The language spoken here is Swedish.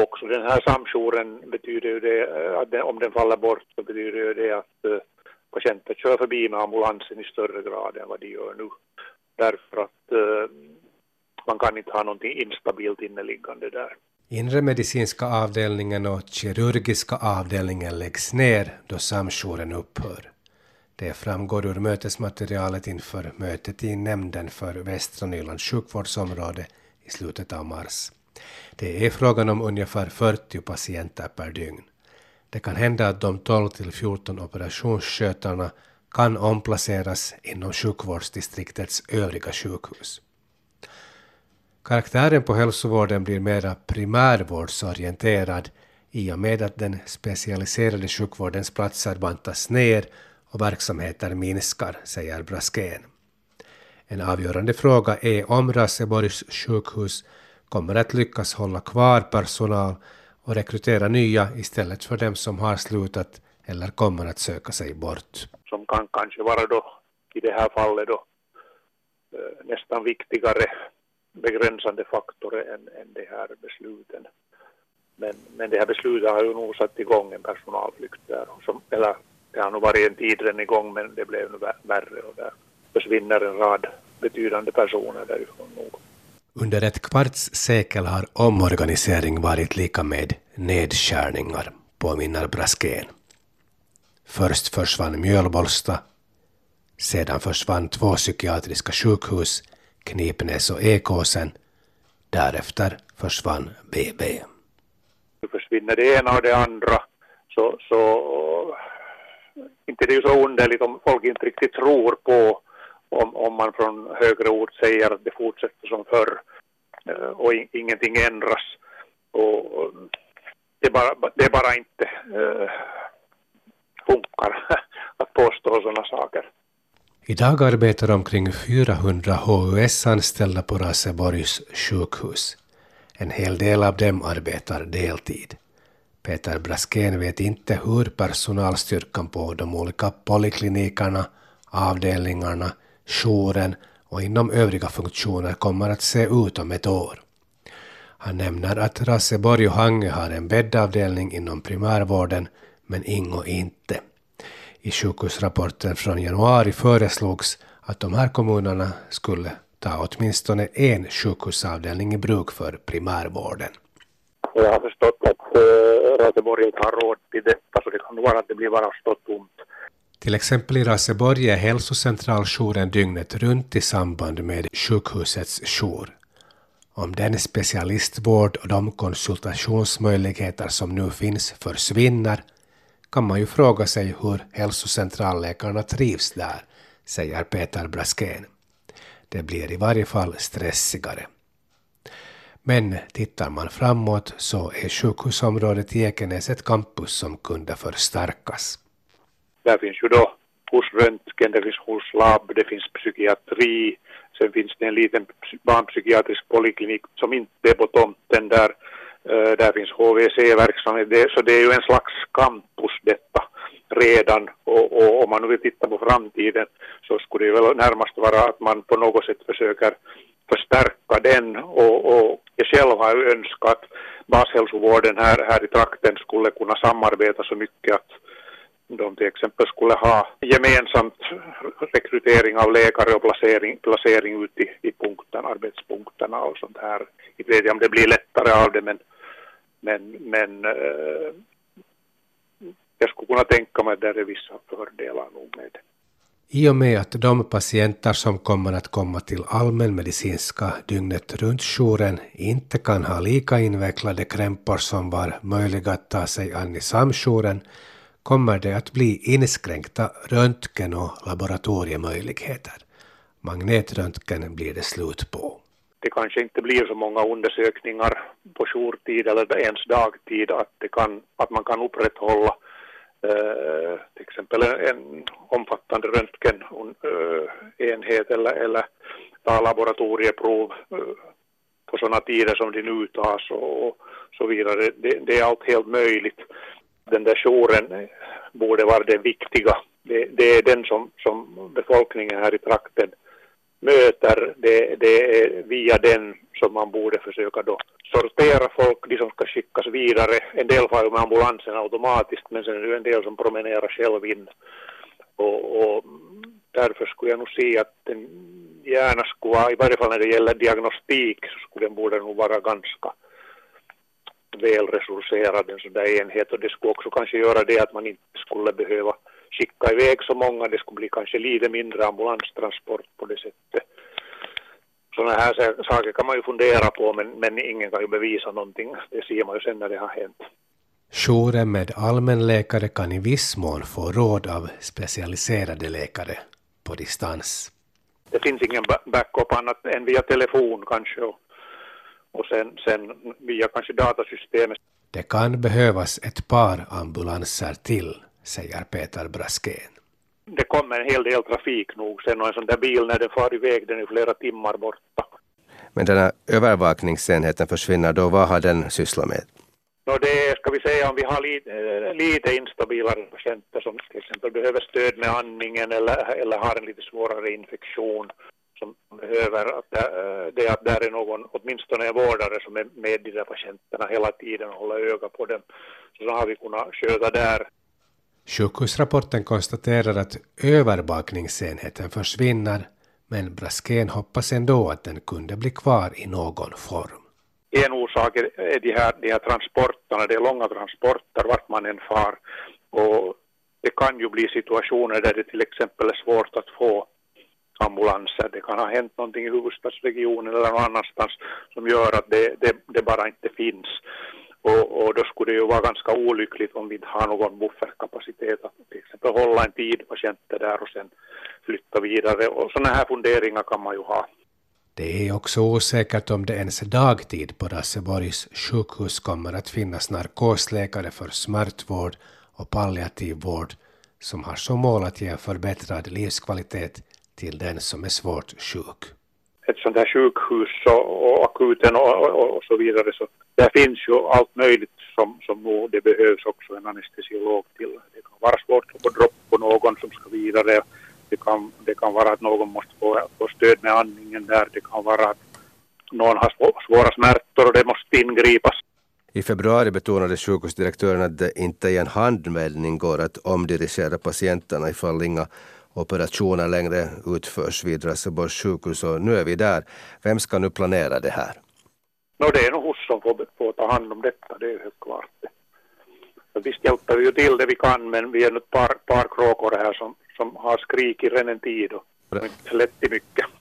också den här samjouren betyder ju det att om den faller bort så betyder ju det att patienter kör förbi med ambulansen i större grad än vad de gör nu. Därför att man kan inte ha någonting instabilt inneliggande där. Inre medicinska avdelningen och kirurgiska avdelningen läggs ner då samjouren upphör. Det framgår ur mötesmaterialet inför mötet i nämnden för Västra Nylands sjukvårdsområde i slutet av mars. Det är frågan om ungefär 40 patienter per dygn. Det kan hända att de 12-14 operationsskötarna kan omplaceras inom sjukvårdsdistriktets övriga sjukhus. Karaktären på hälsovården blir mera primärvårdsorienterad i och med att den specialiserade sjukvårdens platser bantas ner och verksamheter minskar, säger Braskén. En avgörande fråga är om Raseborgs sjukhus kommer att lyckas hålla kvar personal och rekrytera nya istället för dem som har slutat eller kommer att söka sig bort. Som kan kanske vara då i det här fallet då nästan viktigare begränsande faktorer än det här besluten. Men det här beslutet har ju nog satt igång en personalflykt där. Eller det har nog varit en tid redan igång, men det blev nu värre och där försvinner en rad betydande personer därifrån nog. Under ett kvarts sekel har omorganisering varit lika med nedskärningar, påminner Braskén. Först försvann Mjölbolsta, sedan försvann 2 psykiatriska sjukhus, Knipnäs och Ekåsen. Därefter försvann BB. Försvinner det ena och det andra så inte det är ju så underligt om folk inte riktigt tror på om man från högre ort säger att det fortsätter som förr och ingenting ändras. Och det bara inte funkar att påstå sådana saker. Idag arbetar omkring 400 HUS-anställda på Raseborgs sjukhus. En hel del av dem arbetar deltid. Peter Braskén vet inte hur personalstyrkan på de olika poliklinikerna, avdelningarna, jouren och inom övriga funktioner kommer att se ut om ett år. Han nämner att Raseborg och Hangö har en bäddavdelning inom primärvården, men Ingå inte. I sjukhusrapporten från januari föreslogs att de här kommunerna skulle ta åtminstone en sjukhusavdelning i bruk för primärvården. Jag har förstått att Raseborg inte har råd till detta, så det kan vara att det blir bara stå tomt. Till exempel i Raseborg är hälsocentraljouren dygnet runt i samband med sjukhusets jour. Om den specialistvård och de konsultationsmöjligheter som nu finns försvinner kan man ju fråga sig hur hälsocentralläkarna trivs där, säger Peter Braskén. Det blir i varje fall stressigare. Men tittar man framåt så är sjukhusområdet i Ekenäs ett campus som kunde förstärkas. Där finns ju då hos röntgen, det finns hos labb, det finns psykiatri, sen finns det en liten barnpsykiatrisk poliklinik som inte är på tomten där. Där finns HVC-verksamhet, så det är ju en slags campus detta redan, och om man nu vill titta på framtiden så skulle det väl närmast vara att man på något sätt försöker förstärka den, och jag själv har ju önskat att bashälsovården här i trakten skulle kunna samarbeta så mycket att de till exempel skulle ha gemensamt rekrytering av läkare och placering ut i punkterna, arbetspunkterna och sånt här. Jag vet inte om det blir lättare av det, men jag skulle kunna tänka mig att det är vissa fördelar nog med det. I och med att de patienter som kommer att komma till allmänmedicinska dygnet runt-jouren inte kan ha lika invecklade krämpor som var möjliga att ta sig an i samjouren, kommer det att bli inskränkta röntgen- och laboratoriemöjligheter. Magnetröntgen blir det slut på. Det kanske inte blir så många undersökningar på jourtid eller ens dagtid att man kan upprätthålla till exempel en omfattande röntgenenhet eller ta laboratorieprov på sådana tider som de nu tas och så vidare. Det är allt helt möjligt. Den där jouren borde vara det viktiga. Det är den som befolkningen här i trakten möter. Det är via den som man borde försöka då sortera folk, de som ska skickas vidare. En del far ju med ambulansen automatiskt, men sen är det en del som promenerar själv in. Och därför skulle jag nog säga att den gärna skulle vara, i varje fall när det gäller diagnostik, så skulle den borde nog vara ganska väl resurserad, en sån där enhet. Och det skulle också kanske göra det att man inte skulle behöva skicka iväg så många. Det skulle bli kanske lite mindre ambulanstransport på det sättet. Sådana här saker kan man ju fundera på, men ingen kan ju bevisa någonting. Det ser man ju sen när det har hänt. Jouren med allmänläkare kan i viss mån få råd av specialiserade läkare på distans. Det finns ingen backup annat än via telefon kanske och sen via kanske datasystemet. Det kan behövas ett par ambulanser till, säger Peter Braskén. Det kommer en hel del trafik nog sen, och en sån där bil när den far iväg, den är flera timmar borta. Men den här övervakningsenheten försvinner då, vad har den sysslat med? Det ska vi säga, om vi har lite instabilare patienter som till exempel behöver stöd med andningen eller har en lite svårare infektion som behöver att där är någon, åtminstone en vårdare som är med de där patienterna hela tiden och håller öga på dem. Så har vi kunnat sköta där. Sjukhusrapporten konstaterar att övervakningsenheten försvinner, men Braskén hoppas ändå att den kunde bli kvar i någon form. En orsak är de här transporterna, det är långa transporter vart man än far, och det kan ju bli situationer där det till exempel är svårt att få ambulanser. Det kan ha hänt någonting i huvudstadsregionen eller någon annanstans som gör att det bara inte finns. Och då skulle det ju vara ganska olyckligt om vi inte har någon buffertkapacitet att till exempel hålla en tid patienter där och sen flytta vidare. Och sådana här funderingar kan man ju ha. Det är också osäkert om det ens dagtid på Raseborgs sjukhus kommer att finnas narkosläkare för smärtvård och palliativ vård som har som mål att ge förbättrad livskvalitet till den som är svårt sjuk. Ett sånt här sjukhus och akuten och så vidare, så där finns ju allt möjligt som nog det behövs också en anestesiolog till. Det kan vara svårt att få dropp på någon som ska vidare. Det kan vara att någon måste få stöd med andningen där. Det kan vara att någon har svåra smärtor och det måste ingripas. I februari betonade sjukhusdirektören att det inte i en handvändning går att omdirigera patienterna ifall inga operationer längre utförs vid Raseborgs sjukhus, och nu är vi där. Vem ska nu planera det här? Det är nog hos som får ta hand om detta, det är helt klart. Visst hjälper vi ju till det vi kan, men vi är ett par kråkor här som har skrikit redan en tid och inte släppt mycket.